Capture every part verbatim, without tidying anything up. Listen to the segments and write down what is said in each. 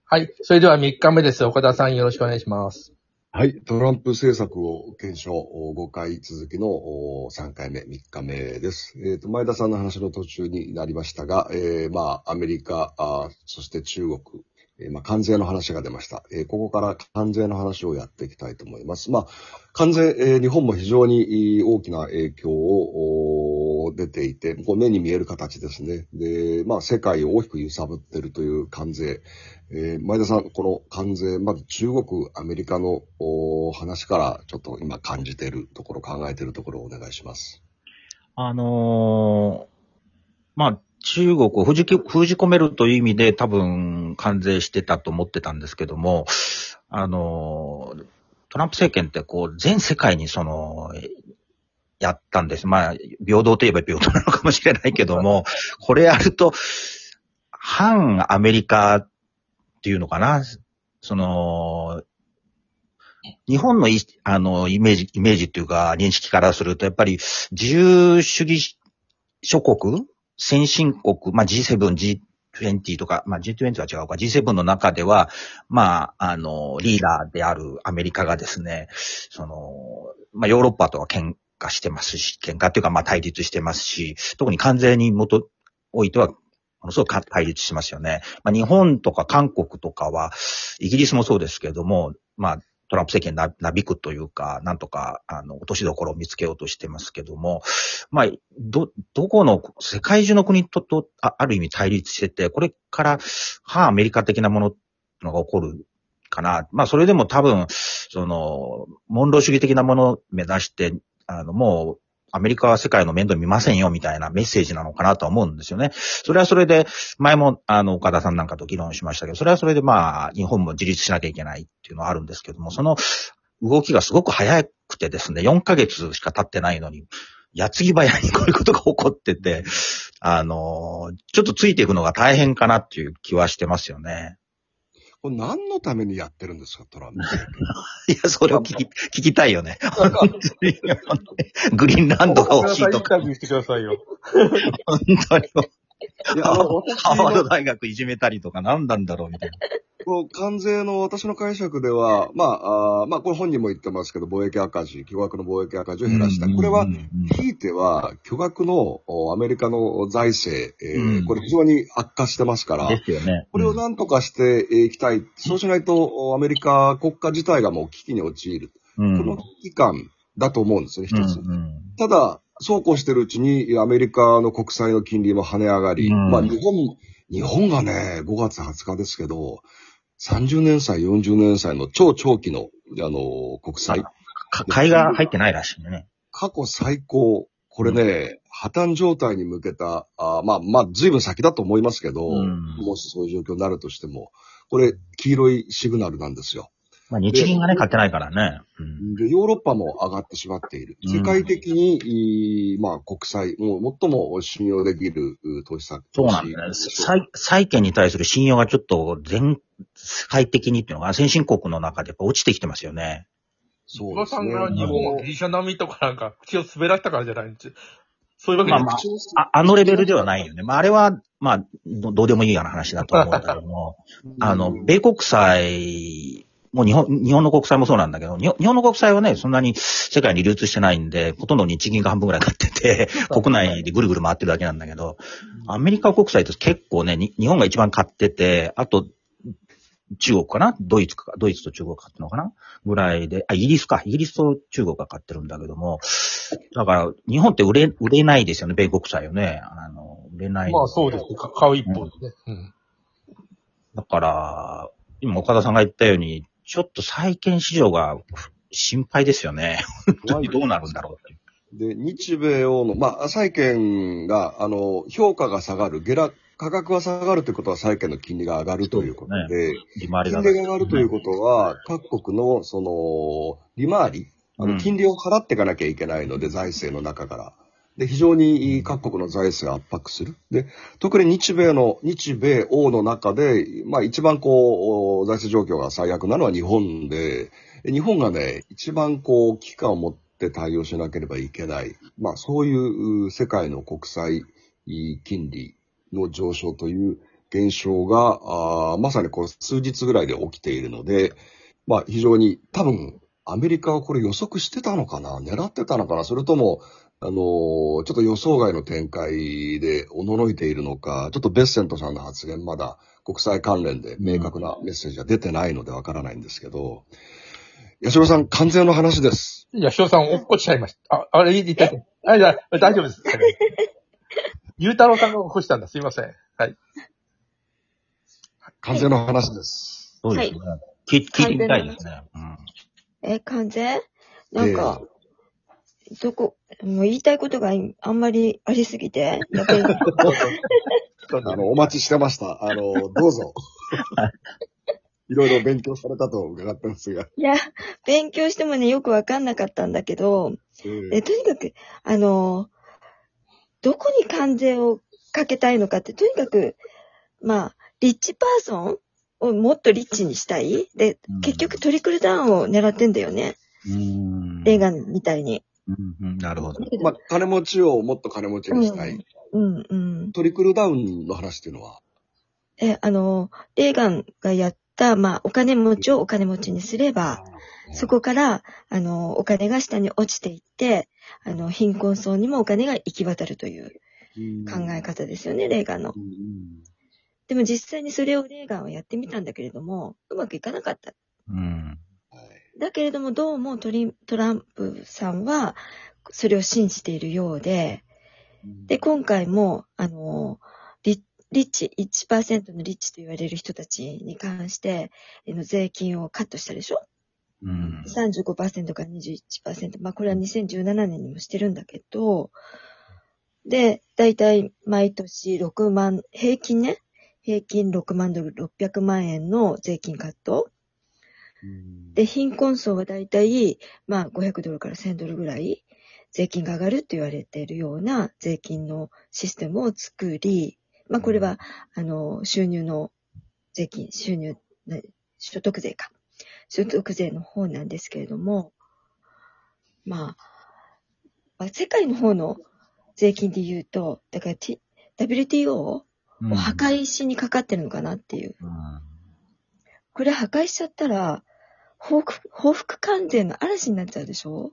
はい。それではみっかめです。岡田さんよろしくお願いします。 はい。トランプ政策を検証ごかい続きのさんかいめ、みっかめです。えっと、前田さんの話の途中になりましたが、えー、まあ、アメリカ、あそして中国、えー、まあ、関税の話が出ました。えー、ここから関税の話をやっていきたいと思います。まあ、関税、えー、日本も非常に大きな影響を出ていて、こう目に見える形ですね。で、まあ、世界を大きく揺さぶっているという関税。えー、前田さん、この関税、まず中国、アメリカの話からちょっと今感じているところ、考えているところをお願いします。 あのー、まあ、中国を封じ封じ込めるという意味で多分関税してたと思ってたんですけども、あのー、トランプ政権ってこう全世界にその、やったんです。まあ、平等といえば平等なのかもしれないけども、これやると、反アメリカっていうのかな、その、日本のいあのイメージ、イメージっていうか認識からするとやっぱり自由主義諸国、先進国、まあ ジーセブン、ジートゥエンティー とか、まあ ジートゥエンティー は違うか、ジーセブン の中では、まあ、あの、リーダーであるアメリカがですね、その、まあヨーロッパとは喧嘩してますし、喧嘩っていうかまあ対立してますし、特に関税に基づいては、ものすごく対立しますよね。まあ日本とか韓国とかは、イギリスもそうですけれども、まあ、トランプ政権な、なびくというか、なんとか、あの、落としどころを見つけようとしてますけども、まあ、ど、どこの、世界中の国と、と、あある意味対立してて、これから、反アメリカ的なもののが起こるかな。まあ、それでも多分、その、モンロー主義的なものを目指して、あの、もう、アメリカは世界の面倒見ませんよみたいなメッセージなのかなとは思うんですよね。それはそれで、前もあの岡田さんなんかと議論しましたけど、それはそれでまあ日本も自立しなきゃいけないっていうのはあるんですけども、その動きがすごく早くてですね、よんかげつしか経ってないのに、矢継ぎ早にこういうことが起こってて、あの、ちょっとついていくのが大変かなっていう気はしてますよね。 これ何のためにやってるんですか、トランプ。 いや、それを聞き、聞きたいよね。グリーンランドが欲しいとか。 インタビューしてくださいよ。 本当に。 いや、あの、 ハーバード大学いじめたりとか何なんだろうみたいな。 この関税の私の解釈では、まあ、あまあ、これ本人も言ってますけど、貿易赤字、巨額の貿易赤字を減らした。これは、ひいては、巨額のアメリカの財政、えーうん、これ非常に悪化してますから、 ですよね。 これを何とかしていきたい。そうしないと、アメリカ国家自体がもう危機に陥る。うん、この危機感だと思うんですね、一つ。うんうん、ただ、そうこうしてるうちに、アメリカの国債の金利も跳ね上がり、うん、まあ、日本、日本がね、ごがつはつかですけど、さんじゅうねん債、よんじゅうねん債の超長期の、あの、国債。 買いが入ってないらしいね。 過去最高。これね、うん、破綻状態に向けた、あまあ、まあ、随分先だと思いますけど、うん、もしそういう状況になるとしても、これ、黄色いシグナルなんですよ。 まあ、日銀がね、買ってないからね、 うん。で、ヨーロッパも上がってしまっている。世界的に、うん、まあ、国債、もう最も信用できる投資先。 そうなんですね。債、債券に対する信用がちょっと全世界的にっていうのが先進国の中でやっぱ落ちてきてますよね。 そうですね。 さんが日本をギリシャ並みとかなんか口を滑らしたからじゃないんです。そういうわけで、 まあまあ、あ、あのレベルではないよね。まああれは、まあど、どうでもいいような話だと思うんだけども、あの、米国債、もう日本、日本の国債もそうなんだけど、日本の国債はね、そんなに世界に流通してないんで、ほとんど日銀が半分ぐらい買ってて、国内でぐるぐる回ってるだけなんだけど、アメリカ国債って結構ね、日本が一番買ってて、あと、中国かなドイツか、ドイツと中国が買ってるのかなぐらいで、あ、イギリスか。イギリスと中国が買ってるんだけども、だから、日本って売れ、売れないですよね、米国債をね。あの、売れない。 まあそうですね。買う一方でね。うん。 だから、今岡田さんが言ったように、ちょっと債券市場が心配ですよね。本当にどうなるんだろうって。 で、日米欧の、まあ、債券が、あの、評価が下がる、下落、価格が下がるということは債券の金利が上がるということで、ね、金利が上がるということは、各国の、その、利回り、あの、金利を払っていかなきゃいけないので、財政の中から。で、非常に各国の財政を圧迫する。で、特に日米の、日米欧の中で、まあ一番こう、財政状況が最悪なのは日本で、日本がね、一番こう、危機感を持って対応しなければいけない。まあそういう世界の国債金利の上昇という現象が、あまさにこう数日ぐらいで起きているので、まあ非常に多分アメリカはこれ予測してたのかな、狙ってたのかな、それとも、あのー、ちょっと予想外の展開で驚いているのか、ちょっとベッセントさんの発言まだ国際関連で明確なメッセージが出てないのでわからないんですけど、八代さん、関税の話です。 いや、翔さん落っこちちゃいました。あ、あれ、言ったっけあ、いや、大丈夫です。ゆうたろうさんが起こしたんだ。すいません。はい。 関税の話です。 そうですね。はい、聞, 聞いてみたいですね。うん、 え、関税なんか、えー、どこ、もう言いたいことがあんまりありすぎて、やっぱり。 あの、お待ちしてました。あの、どうぞ。いろいろ勉強されたと伺ってますが。 いや、勉強してもね、よくわかんなかったんだけど、えー、えとにかく、あの、どこに関税をかけたいのかって、とにかく、まあ、リッチパーソンをもっとリッチにしたい。で、うん、結局トリクルダウンを狙ってんだよね。うん、レーガンみたいに。 うんうん、なるほど。 まあ、金持ちをもっと金持ちにしたい。 うん、うん、うん。 トリクルダウンの話っていうのはえ、あの、レーガンがやった、まあ、お金持ちをお金持ちにすれば、うん、そこから、あの、お金が下に落ちていって、あの、貧困層にもお金が行き渡るという考え方ですよね、レーガンの。うんうん、でも実際にそれをレーガンはやってみたんだけれども、うまくいかなかった。うん、だけれども、どうもトリトランプさんは、それを信じているようで、で、今回も、あの、リリッチ、いちパーセント のリッチと言われる人たちに関して、の税金をカットしたでしょ、うん、さんじゅうごパーセント から にじゅういちパーセント。まあ、これはにせんじゅうななねんにもしてるんだけど、で、だいたい毎年ろくまん、平均ね、平均ろくまんドル、ろっぴゃくまんえんの税金カット。で、貧困層はだいたい、まあ、ごひゃくドルからせんドルぐらい税金が上がると言われているような税金のシステムを作り、まあ、これは、あの、収入の税金、収入、所得税か。所得税の方なんですけれども、まあ、まあ、世界の方の税金で言うと、だから、T、ダブリューティーオー を破壊しにかかってるのかなっていう。うん、これ破壊しちゃったら、報復、報復関税の嵐になっちゃうでしょ？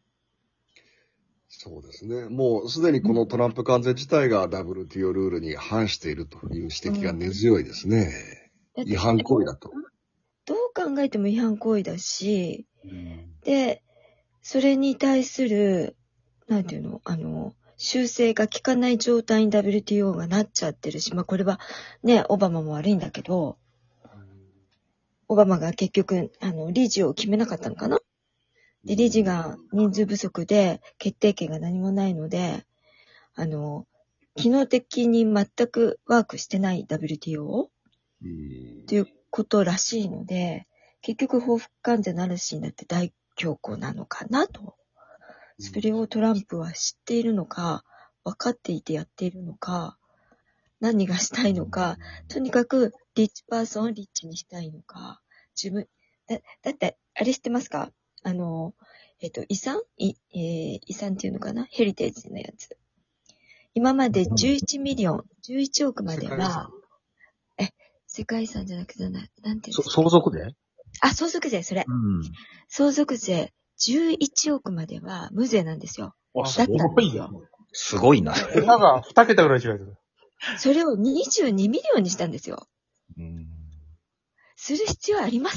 そうですね。もうすでにこのトランプ関税自体が ダブリューティーオー ルールに反しているという指摘が根強いですね。うん、違反行為だと。 どう考えても違反行為だし、うん、で、それに対する、なんていうの、あの、修正が効かない状態に ダブリューティーオー がなっちゃってるし、まあこれはね、オバマも悪いんだけど、オバマが結局、あの、理事を決めなかったのかな？で、理事が人数不足で決定権が何もないので、あの、機能的に全くワークしてない ダブリューティーオー ということらしいので、結局報復関税の嵐になって大恐慌なのかなと。それをトランプは知っているのか、分かっていてやっているのか、何がしたいのか、とにかくリッチパーソンをリッチにしたいのか、自分、だ、だって、あれ知ってますか？あの、えっと、遺産い、えー、遺産っていうのかな？ヘリテージのやつ。今までじゅういちミリオン、じゅういちおくまでは、え、世界遺産じゃなくて、なんていうんですか？ 相続税？ あ、相続税、それ。うん、相続税、じゅういちおくまでは無税なんですよ。 あ、すごいや。 すごいな。 なんか、に桁ぐらい違う。 それをにじゅうにミリオンにしたんですよ。うん、する必要あります？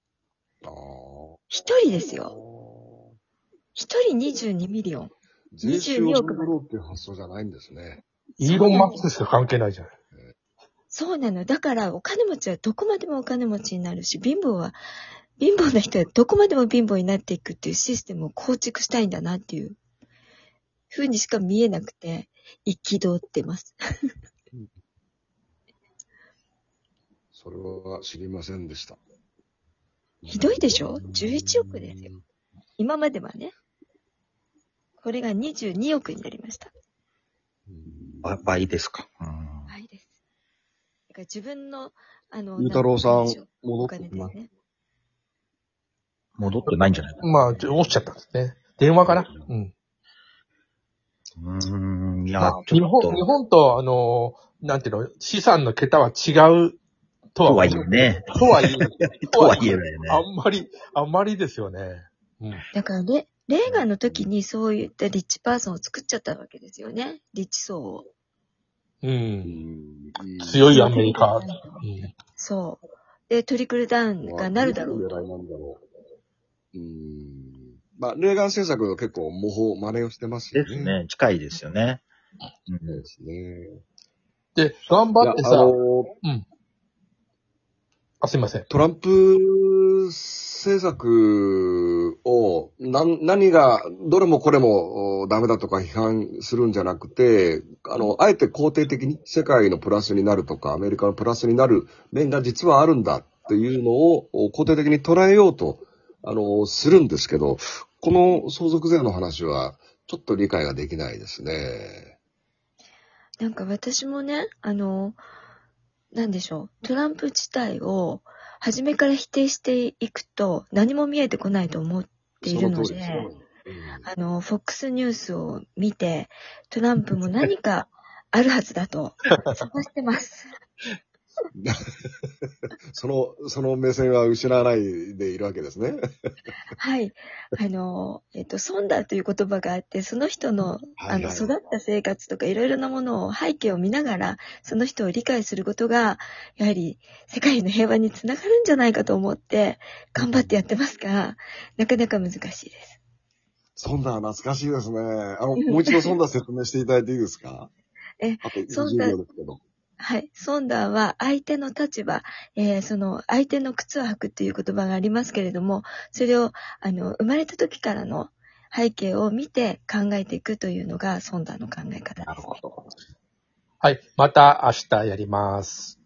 一人ですよ。一人にじゅうにミリオン。 にじゅうにおく。税収を取ろうっていう発想じゃないんですね。 イーロン・マスクしか関係ないじゃない。 そうなの。だから、お金持ちはどこまでもお金持ちになるし、貧乏は、貧乏な人はどこまでも貧乏になっていくっていうシステムを構築したいんだなっていうふうにしか見えなくて、憤ってます。 それは知りませんでした。 ひどいでしょ？ じゅういちおくですよ。今まではね。これがにじゅうにおくになりました。 倍ですか。 倍です。だから自分の、あの、 ゆうたろうさん、戻ってますね。 戻ってないんじゃないか。 まあ、落ちちゃったんですね。電話かな？うん。 うーん、いや、 まあ、日本、日本と、あの、なんていうの、資産の桁は違うとはとはいえね。 とはいえ、 とはいえね。 あんまり、あんまりですよね。うん。 だからレ、レーガンの時にそういったリッチパーソンを作っちゃったわけですよね。リッチ層を。 う。 うんん。 強いアメリカ。うん。 そう。で、トリクルダウンがなるだろうと。 どういう狙いなんだろう。うん。まあ、レーガン政策の結構模倣、真似をしてますよね。 ですね。近いですよね。うんそうですね。 で、頑張っていや、あさ、 の、 うん。あ、すいません。 トランプ政策を、な、何が、どれもこれもおダメだとか批判するんじゃなくて、あの、あえて肯定的に世界のプラスになるとか、アメリカのプラスになる面が実はあるんだっていうのをお肯定的に捉えようと、あの、するんですけど、この相続税の話はちょっと理解ができないですね。 なんか私もね、あの、なんでしょう。トランプ自体を初めから否定していくと何も見えてこないと思っているので、 その通りですね。うんあの、フォックスニュースを見て、トランプも何かあるはずだと探してます。 その、その目線は失わないでいるわけですね。 はい。あの、えっと、ソンダーという言葉があって、その人の、あの、 はいはい育った生活とかいろいろなものを、背景を見ながら、その人を理解することが、やはり世界の平和につながるんじゃないかと思って、頑張ってやってますが、なかなか難しいです。 ソンダー懐かしいですね。あの、もう一度ソンダー説明していただいていいですか？ え、 あとソンダーにじゅうびょうですけど。 はい。ソンダーは相手の立場、えーその相手の靴を履くという言葉がありますけれども、それを、あの、生まれた時からの背景を見て考えていくというのがソンダーの考え方です。 なるほど。はい。また明日やります。